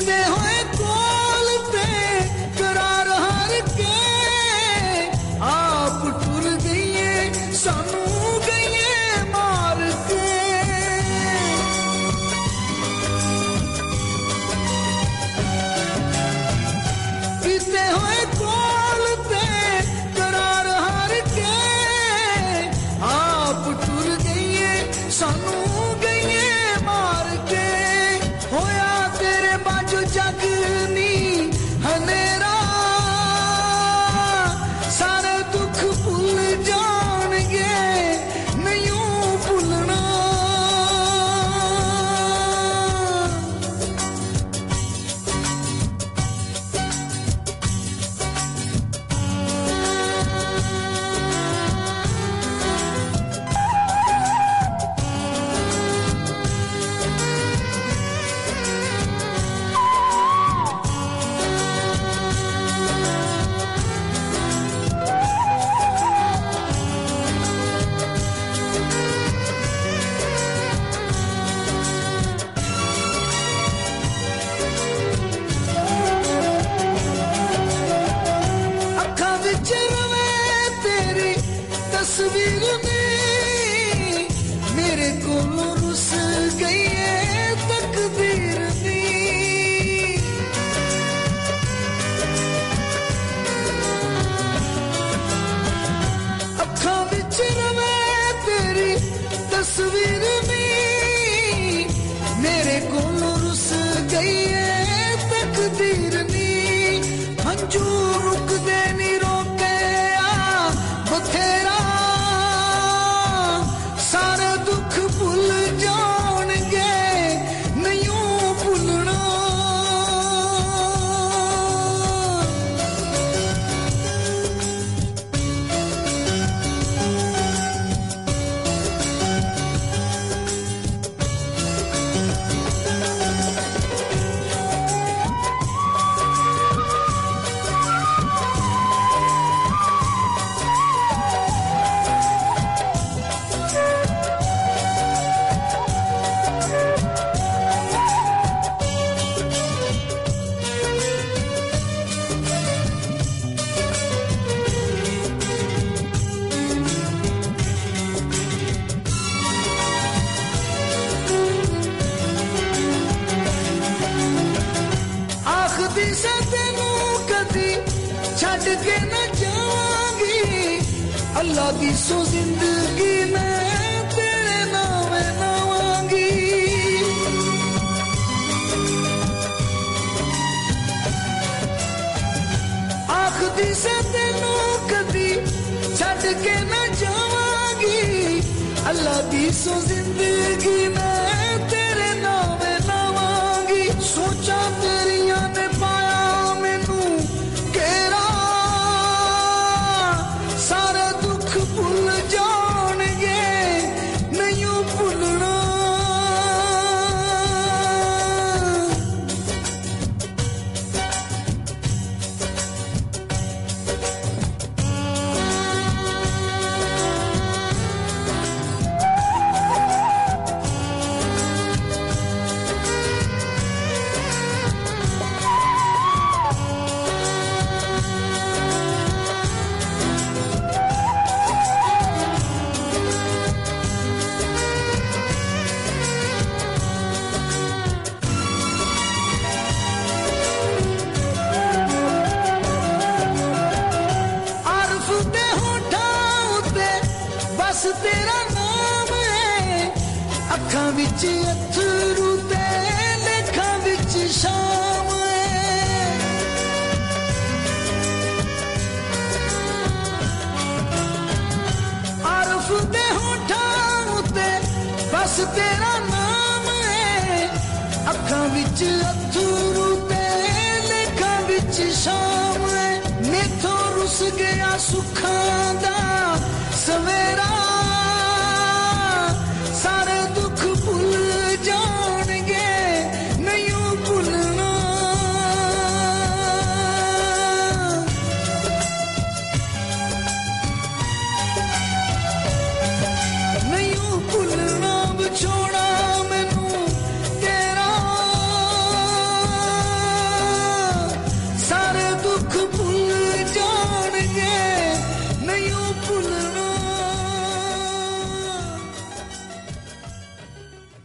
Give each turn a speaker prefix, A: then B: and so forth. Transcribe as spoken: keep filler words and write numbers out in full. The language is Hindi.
A: किते होए कोल ते करार हार के आप टुर गईए सानू गईए मार के किते होए कोल ते करार हार के आप टुर गईए सानू गईए मार के होया तेरे बाजू जग नी हनेरा सारे दुख भुल जाणगे नहीं भुलना तस्वीर में मेरे को रुस गई है तकदीर नी अखा विच रवे तेरी तस्वीर में मेरे को रुस गई है तकदीर नी हंजू रुक दे नी रोके आ बथेरा सारे दुख भुल जाणगे नहीं भुलना से तेनू कदी छड़ के न जावांगी अल्लाह दी सो जिंदगी मैं तेरे नाम नावांगी आखदी से तेनू कदी छड़ के न जावांगी अल्लाह दी सो जिंदगी मैं तेरे नाम नावांगी सोचा तेरिया ने पाया मैनू केरा सारे दुख भुल जाणगे नहीं भुलना तेरा नाम है अखा विच अथरू ते लेखा विच शाम है आरफ दे होठां ते बस तेरा नाम है अखा विच अथरू ते लेखा विच शाम है मैथों रुस गया सुखां दा सवेरा सारे दुख भुल जाणगे नहीं भुलना नहीं भुलना बिछोड़ा मैनू तेरा दुख भुल